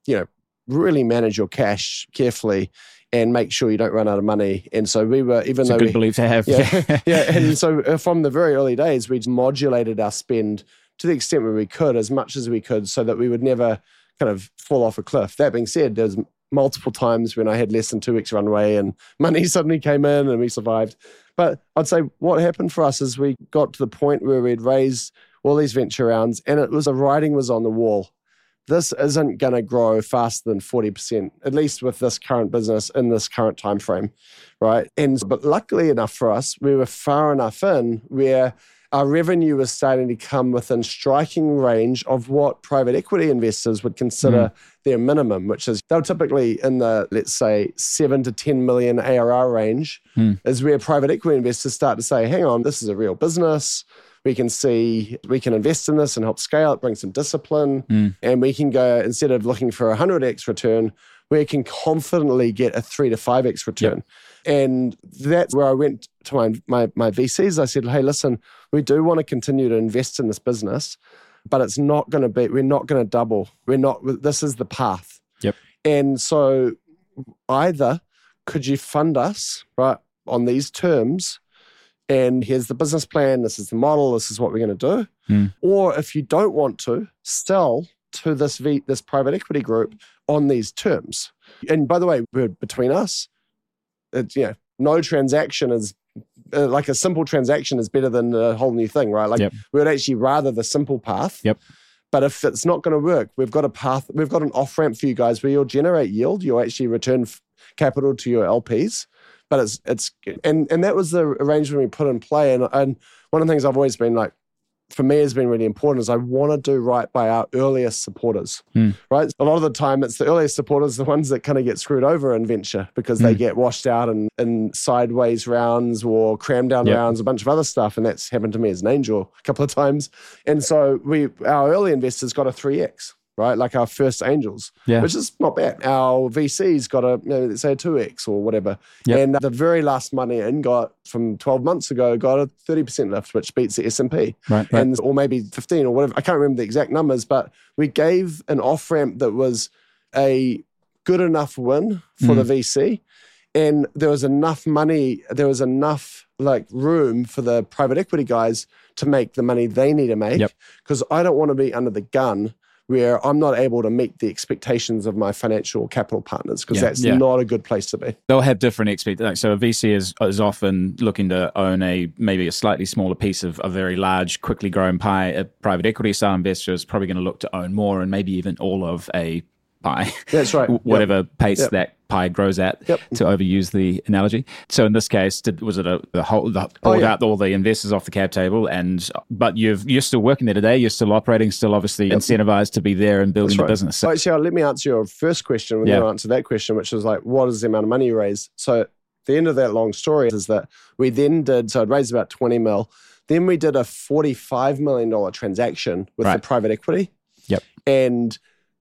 really manage your cash carefully and make sure you don't run out of money. And so we were, even it's though a good belief to have. And so from the very early days, we modulated our spend to the extent where we could, as much as we could, so that we would never kind of fall off a cliff. That being said, there's multiple times when I had less than 2 weeks runway and money suddenly came in and we survived. But I'd say what happened for us is we got to the point where we'd raised all these venture rounds and the writing was on the wall. This isn't going to grow faster than 40%, at least with this current business in this current time frame, right? But luckily enough for us, we were far enough in where our revenue was starting to come within striking range of what private equity investors would consider their minimum, which is they're typically in the, let's say, 7 to 10 million ARR range, is where private equity investors start to say, hang on, this is a real business. We can see we can invest in this and help scale it, bring some discipline, and we can go, instead of looking for 100x return, we can confidently get a 3 to 5x return. And that's where I went to my VCs. I said, hey, listen, we do want to continue to invest in this business, but it's not going to be, we're not going to double. This is the path. Yep. And so either could you fund us, right, on these terms, and here's the business plan, this is the model, this is what we're going to do. Or if you don't want to, sell to this private equity group on these terms. And by the way, between us, no transaction is, like a simple transaction is better than a whole new thing, right? Like we would actually rather the simple path. Yep. But if it's not going to work, we've got a path, we've got an off-ramp for you guys where you'll generate yield, you'll actually return capital to your LPs. But and that was the arrangement we put in play. And one of the things I've always been like, for me has been really important is I want to do right by our earliest supporters, right? A lot of the time it's the earliest supporters, the ones that kind of get screwed over in venture because they get washed out in sideways rounds or cram down rounds, a bunch of other stuff. And that's happened to me as an angel a couple of times. And so our early investors got a 3X. Right, like our first angels, which is not bad. Our VCs got let's say a 2X or whatever. And the very last money in got from 12 months ago got a 30% lift, which beats the S&P, right. And or maybe 15 or whatever. I can't remember the exact numbers, but we gave an off ramp that was a good enough win for the VC, and there was enough money, there was enough like room for the private equity guys to make the money they need to make, because I don't want to be under the gun where I'm not able to meet the expectations of my financial capital partners, because that's not a good place to be. They'll have different expectations. So a VC is often looking to own maybe a slightly smaller piece of a very large, quickly growing pie. A private equity style investor is probably going to look to own more and maybe even all of a pie. That's right. Whatever pace that pie grows at, to overuse the analogy. So in this case, pulled out all the investors off the cap table, but you're still working there today. You're still operating, still obviously incentivized to be there and building the business. So let me answer your first question when you answer that question, which was like, what is the amount of money you raised? So the end of that long story is that we then did, so I'd raised about 20 mil. Then we did a $45 million transaction with the private equity. And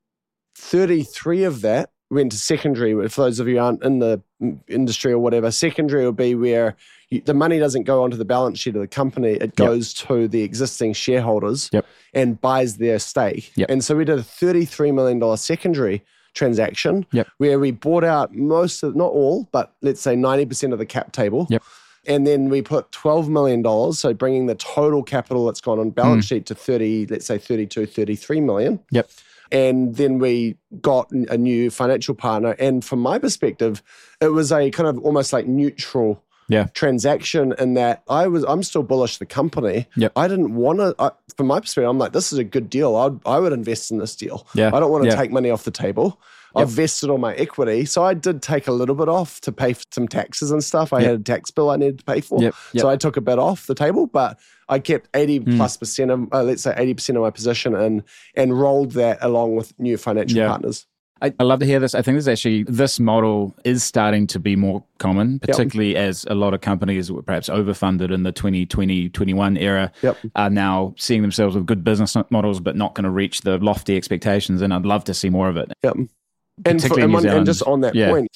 33 of that went to secondary. For those of you who aren't in the industry or whatever, secondary will be where the money doesn't go onto the balance sheet of the company. It goes to the existing shareholders and buys their stake. And so we did a $33 million secondary transaction where we bought out most of, not all, but let's say 90% of the cap table. And then we put $12 million, so bringing the total capital that's gone on balance sheet to 33 million. And then we got a new financial partner. And from my perspective, it was a kind of almost like neutral transaction in that I'm still bullish the company. I didn't want to, from my perspective, I'm like, this is a good deal. I would invest in this deal. I don't want to take money off the table. I've vested all my equity. So I did take a little bit off to pay for some taxes and stuff. I had a tax bill I needed to pay for. So I took a bit off the table, but I kept 80% of, let's say 80% of my position and rolled that along with new financial partners. I love to hear this. I think this model is starting to be more common, particularly as a lot of companies that were perhaps overfunded in the 2020-21 era are now seeing themselves with good business models, but not going to reach the lofty expectations. And I'd love to see more of it. And just on that point,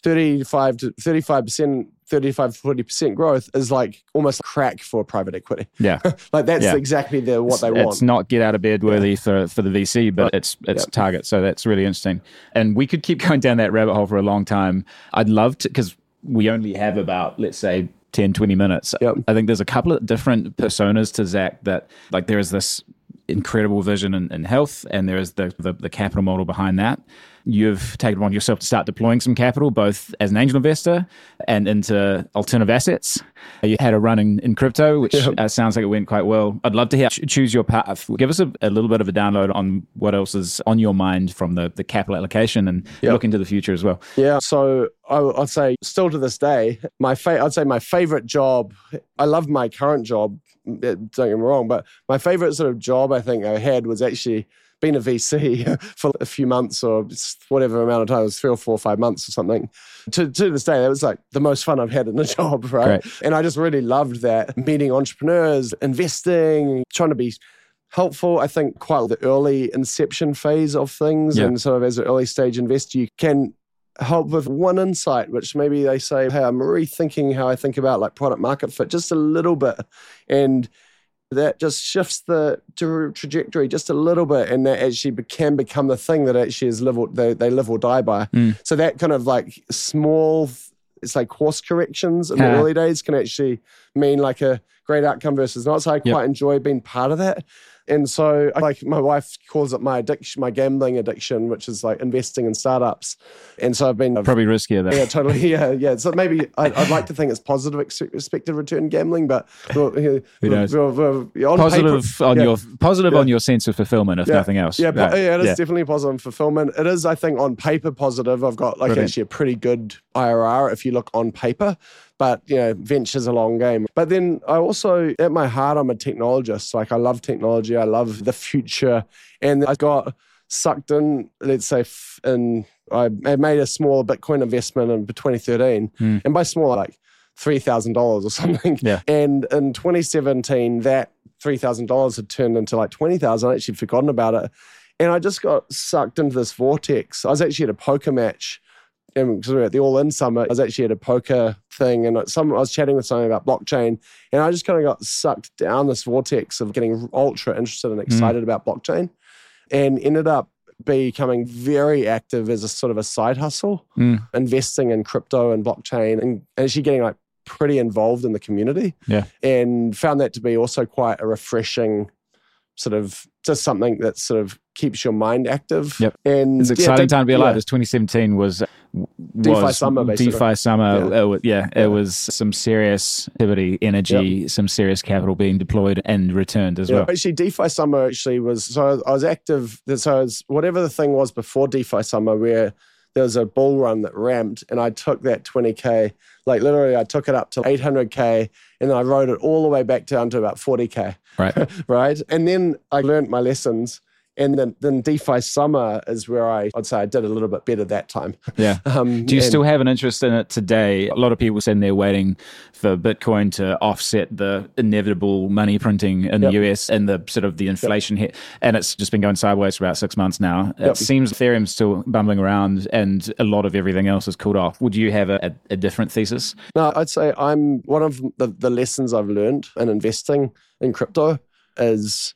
40% growth is like almost crack for private equity. Like that's exactly what they want. It's not get out of bed worthy for the VC, but it's target. So that's really interesting. And we could keep going down that rabbit hole for a long time. I'd love to, because we only have about, let's say, 10, 20 minutes. I think there's a couple of different personas to Zach that, like, there is this incredible vision in health, and there is the capital model behind that. You've taken on yourself to start deploying some capital, both as an angel investor and into alternative assets. You had a run in crypto, which sounds like it went quite well. I'd love to hear, choose your path. Give us a little bit of a download on what else is on your mind from the capital allocation and look into the future as well. So I'd say still to this day, I'd say my favorite job, I love my current job, don't get me wrong, but my favorite sort of job I think I had was actually being a VC for a few months or whatever amount of time, it was 3 or 4 or 5 months or something. To this day, that was like the most fun I've had in a job, right? And I just really loved that, meeting entrepreneurs, investing, trying to be helpful. I think quite the early inception phase of things, and sort of as an early stage investor, you can help with one insight, which maybe they say, hey, I'm rethinking how I think about like product market fit just a little bit. And that just shifts the trajectory just a little bit, and that actually can become the thing that actually is they live or die by. So that kind of like small, it's like course corrections in the early days can actually mean like a great outcome versus not. So I quite enjoy being part of that. And so, like, my wife calls it my addiction, my gambling addiction, which is like investing in startups. And so I've been probably riskier though. Yeah, totally. Yeah. So maybe I'd like to think it's positive expected return gambling, but who knows? Positive on your sense of fulfillment, if nothing else. Yeah, it is definitely positive on fulfillment. It is, I think, on paper positive. I've got like actually a pretty good IRR if you look on paper. But, venture's a long game. But then I also, at my heart, I'm a technologist. Like, I love technology. I love the future. And I got sucked in, let's say, I made a small Bitcoin investment in 2013. And by small, like $3,000 or something. Yeah. And in 2017, that $3,000 had turned into like $20,000. I actually forgotten about it. And I just got sucked into this vortex. I was actually at a poker match. Because we were at the All-In Summit, I was actually at a poker thing, and I was chatting with someone about blockchain, and I just kind of got sucked down this vortex of getting ultra interested and excited about blockchain, and ended up becoming very active as a sort of a side hustle, investing in crypto and blockchain, and actually getting like pretty involved in the community. Yeah, and found that to be also quite a refreshing sort of just something that sort of keeps your mind active. Yep. And it's an exciting time to be alive. This 2017 was DeFi summer, basically. DeFi summer. It was some serious activity, energy, some serious capital being deployed and returned as well. Actually, DeFi summer was, so I was active. So I was, whatever the thing was before DeFi summer, where there was a bull run that ramped, and I took that 20K, like literally I took it up to 800K, and then I rode it all the way back down to about 40K. Right. Right. And then I learned my lessons. And then DeFi summer is where I'd say I did a little bit better that time. Yeah. Do you still have an interest in it today? A lot of people sitting there waiting for Bitcoin to offset the inevitable money printing in the US and the sort of the inflation hit. And it's just been going sideways for about 6 months now. It seems Ethereum's still bumbling around and a lot of everything else is cooled off. Would you have a different thesis? No, I'd say I'm one of the lessons I've learned in investing in crypto is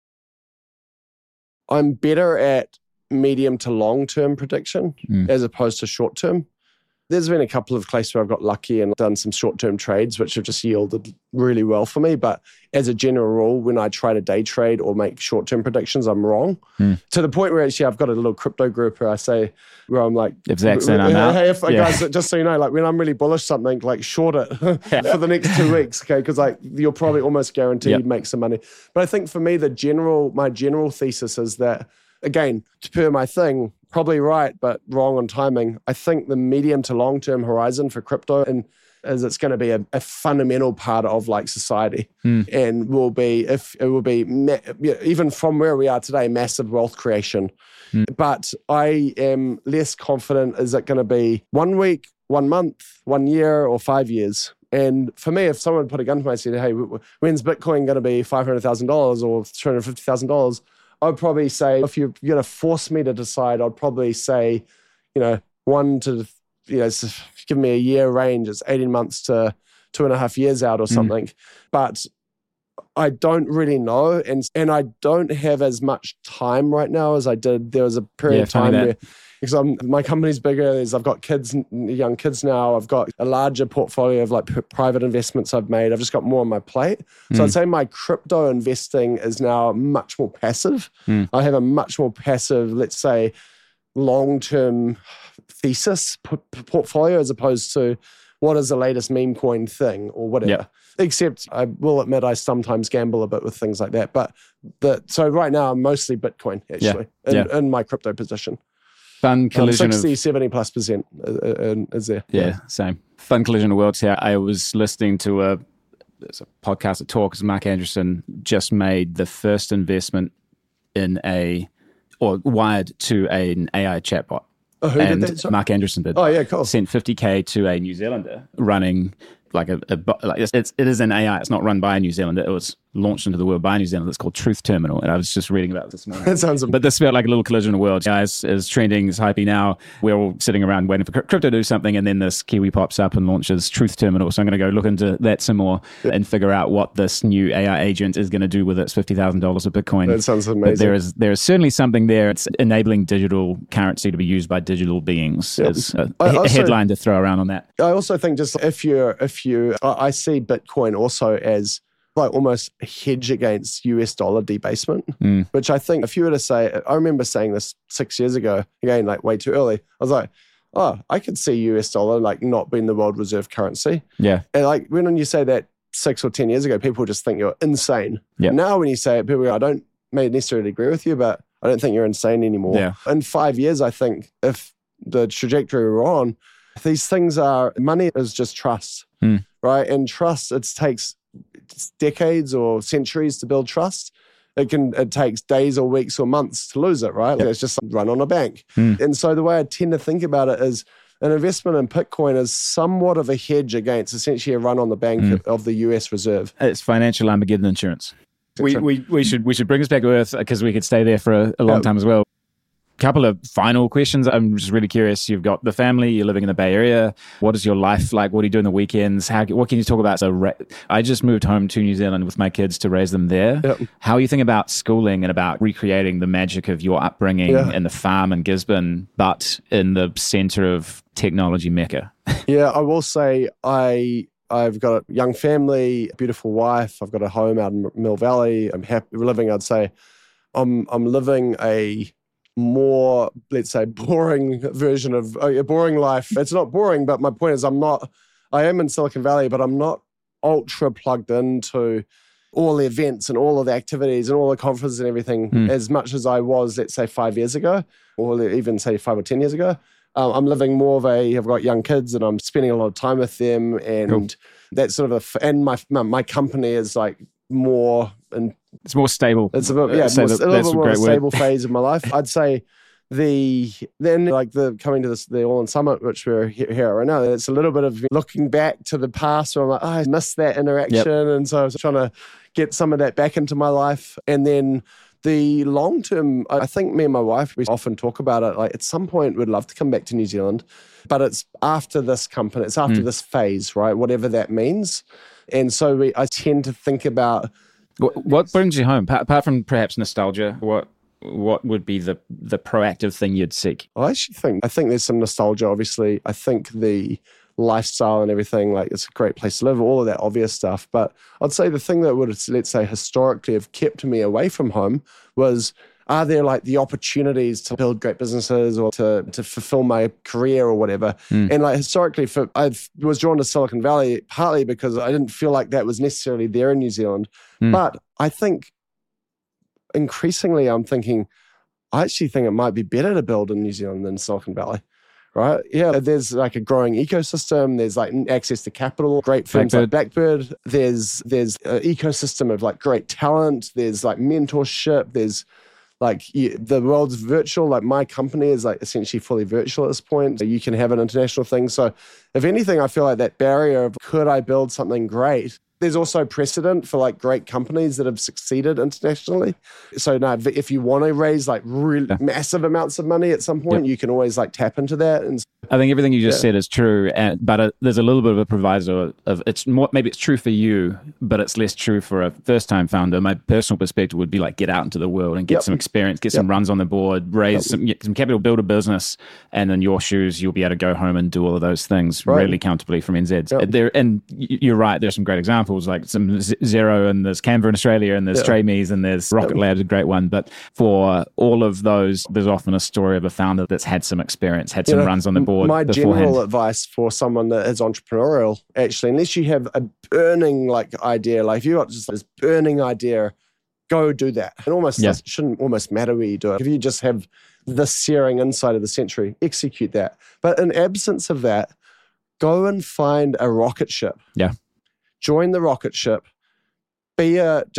I'm better at medium to long-term prediction as opposed to short-term. There's been a couple of cases where I've got lucky and done some short-term trades, which have just yielded really well for me. But as a general rule, when I try to day trade or make short-term predictions, I'm wrong. To the point where actually I've got a little crypto group where I say, where I'm like, if Zach's in, I'm out. Hey, guys, just so you know, like when I'm really bullish something, like short it for the next 2 weeks, okay? Because like you'll probably almost guaranteed make some money. But I think for me, my general thesis is that, again, to per my thing, probably right, but wrong on timing. I think the medium to long-term horizon for crypto is it's going to be a fundamental part of like society and will be, even from where we are today, massive wealth creation. But I am less confident, is it going to be 1 week, 1 month, 1 year, or 5 years? And for me, if someone put a gun to my head and said, hey, when's Bitcoin going to be $500,000 or $250,000? I'd probably say, if you're going to force me to decide, I'd probably say, 1 to, give me a year range. It's 18 months to 2.5 years out or something. But I don't really know. And I don't have as much time right now as I did. There was a period of time where, because my company's bigger, I've got young kids now. I've got a larger portfolio of like private investments I've made. I've just got more on my plate. So I'd say my crypto investing is now much more passive. I have a much more passive, let's say, long-term thesis portfolio as opposed to what is the latest meme coin thing or whatever. Yeah. Except I will admit I sometimes gamble a bit with things like that. So right now I'm mostly Bitcoin actually in my crypto position. Fun collision 60-70+% is there. Yeah, same. Fun collision of worlds here. I was listening to a podcast at Talk because Mark Anderson just made the first investment wired to an AI chatbot. Oh, who did that? Mark Anderson did. Oh, yeah, cool. Sent $50K to a New Zealander running like it is an AI. It's not run by a New Zealander. It was launched into the world by New Zealand that's called Truth Terminal. And I was just reading about it this morning. That sounds But this felt like a little collision of worlds. It's trending, it's hypey now. We're all sitting around waiting for crypto to do something, and then this Kiwi pops up and launches Truth Terminal. So I'm going to go look into that some more and figure out what this new AI agent is going to do with its $50,000 of Bitcoin. That sounds amazing. But there is certainly something there. It's enabling digital currency to be used by digital beings. Yep. Is a headline to throw around on that. I also think just I see Bitcoin also as like almost a hedge against US dollar debasement, which I think if you were to say, I remember saying this 6 years ago, again, like way too early, I was like, oh, I could see US dollar like not being the world reserve currency. Yeah. And like when you say that 6 or 10 years ago, people just think you're insane. Yeah. Now when you say it, people go, I don't may necessarily agree with you, but I don't think you're insane anymore. Yeah. In 5 years, I think if the trajectory we're on, these things are, money is just trust, right? And trust, it takes decades or centuries to build trust. It takes days or weeks or months to lose it, right? It's just run on a bank. And so the way I tend to think about it is an investment in Bitcoin is somewhat of a hedge against essentially a run on the bank of the US Reserve. It's financial Armageddon insurance. We should bring us back to Earth because we could stay there for a long time as well. Couple of final questions. I'm just really curious. You've got the family, you're living in the Bay Area. What is your life like? What do you do in the weekends? What can you talk about? So I just moved home to New Zealand with my kids to raise them there. Yep. How are you thinking about schooling and about recreating the magic of your upbringing in the farm in Gisborne, but in the center of technology mecca? Yeah, I will say I've got a young family, a beautiful wife. I've got a home out in Mill Valley. I'm happy living, I'd say. I'm living a more, let's say, boring version of a boring life. It's not boring, but my point is I am in Silicon Valley, but I'm not ultra plugged into all the events and all of the activities and all the conferences and everything as much as I was, let's say, 5 years ago, or even say 5 or 10 years ago. I'm living more of I've got young kids and I'm spending a lot of time with them, and that's sort of and my company is like more, and it's more stable. It's a little bit more of a stable phase of my life. I'd say coming to the All In Summit, which we're here right now, it's a little bit of looking back to the past where I'm like, I missed that interaction. And so I was trying to get some of that back into my life. And then the long term, I think me and my wife, we often talk about it, like at some point we'd love to come back to New Zealand, but it's after this company, it's after this phase, right? Whatever that means. And so I tend to think about... What brings you home? Apart from perhaps nostalgia, what would be the proactive thing you'd seek? I think there's some nostalgia, obviously. I think the lifestyle and everything, like it's a great place to live, all of that obvious stuff. But I'd say the thing that would, let's say, historically have kept me away from home was, are there like the opportunities to build great businesses or to fulfill my career or whatever? And like historically, I was drawn to Silicon Valley partly because I didn't feel like that was necessarily there in New Zealand. But I think increasingly I'm thinking, I actually think it might be better to build in New Zealand than Silicon Valley. Right? Yeah, there's like a growing ecosystem. There's like access to capital, great firms like Blackbird. There's an ecosystem of like great talent. There's like mentorship. There's like the world's virtual. Like my company is like essentially fully virtual at this point. So you can have an international thing. So if anything, I feel like that barrier of could I build something great? There's also precedent for like great companies that have succeeded internationally. So now if you want to raise like really massive amounts of money at some point, you can always like tap into that. And I think everything you just said is true, but there's a little bit of a proviso of it's more, maybe it's true for you, but it's less true for a first-time founder. My personal perspective would be like get out into the world and get some experience, get some runs on the board, raise some capital, build a business, and in your shoes, you'll be able to go home and do all of those things really comfortably from NZ. And you're right, there's some great examples like some Xero, and there's Canva in Australia, and there's TradeMe's, and there's Rocket Lab's a great one. But for all of those, there's often a story of a founder that's had some experience, had some runs on the board. My beforehand. general advice for someone that is entrepreneurial, actually, unless you have a burning like idea, like if you got just this burning idea, go do that. It shouldn't almost matter where you do it. If you just have the searing insight of the century, execute that. But in absence of that, go and find a rocket ship. Yeah. Join the rocket ship. Be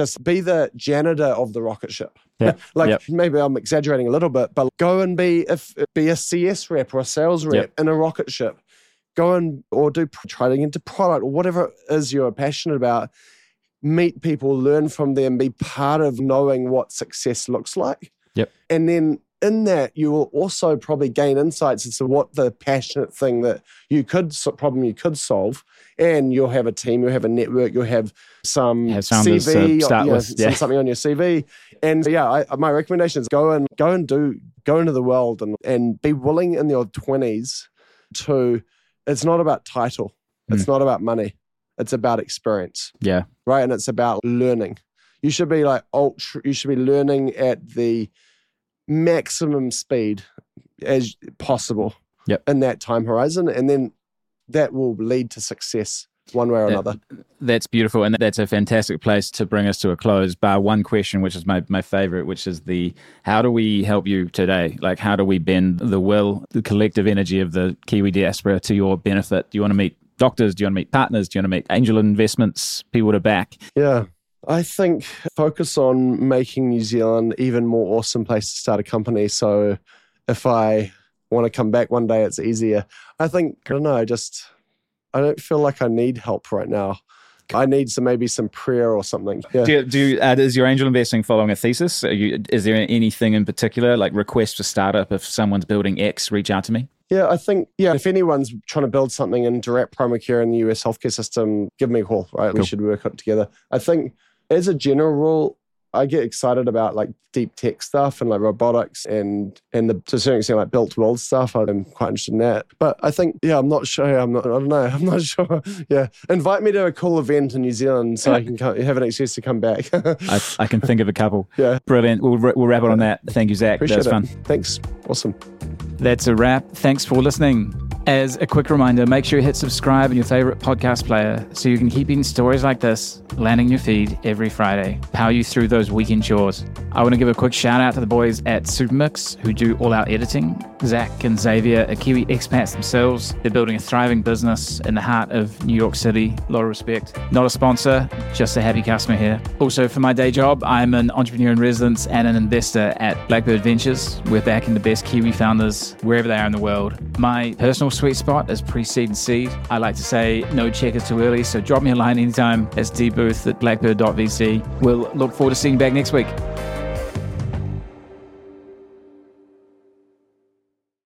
the janitor of the rocket ship. Yeah. Maybe I'm exaggerating a little bit, but go and be a CS rep or a sales rep in a rocket ship. Go and try to get into product or whatever it is you're passionate about. meet people, learn from them, be part of knowing what success looks like. Yep. And then in that, you will also probably gain insights as to what the passionate thing that problem you could solve. And you'll have a team, you'll have a network, you'll have some CV, something on your CV. And my recommendation is go into the world and be willing in your 20s to, it's not about title. It's not about money. It's about experience. Yeah. Right. And it's about learning. You should be you should be learning at the maximum speed as possible in that time horizon. And then that will lead to success one way or another. That's beautiful. And that's a fantastic place to bring us to a close, bar one question, which is my favorite, which is how do we help you today? Like, how do we bend the collective energy of the Kiwi diaspora to your benefit? Do you want to meet doctors? Do you want to meet partners? Do you want to meet angel investments, people to back? Yeah. I think focus on making New Zealand even more awesome place to start a company. So if I want to come back one day, it's easier. I don't feel like I need help right now. I need maybe some prayer or something. Yeah. Is your angel investing following a thesis? Is there anything in particular, like request for startup? If someone's building X, reach out to me? Yeah, I think, if anyone's trying to build something in direct primary care in the US healthcare system, give me a call, right? Cool. We should work it together. I think as a general rule, I get excited about like deep tech stuff and like robotics and to a certain extent like built world stuff. I'm quite interested in that. But I think, I'm not sure. I don't know. I'm not sure. Yeah. Invite me to a cool event in New Zealand so I can have an excuse to come back. I can think of a couple. Yeah. Brilliant. We'll wrap it on that. Thank you, Zach. Appreciate that was it. fun. Thanks. Awesome. That's a wrap. Thanks for listening. As a quick reminder, make sure you hit subscribe in your favorite podcast player so you can keep getting stories like this landing in your feed every Friday, power you through those weekend chores. I want to give a quick shout out to the boys at Supermix who do all our editing. Zach and Xavier are Kiwi expats themselves. They're building a thriving business in the heart of New York City. A lot of respect. Not a sponsor, just a happy customer here. Also, for my day job, I'm an entrepreneur in residence and an investor at Blackbird Ventures. We're backing the best Kiwi founders wherever they are in the world. My personal sweet spot is pre-seed and seed. I like to say no checkers too early, so drop me a line anytime. That's dbooth@blackbird.vc. We'll look forward to seeing you back next week.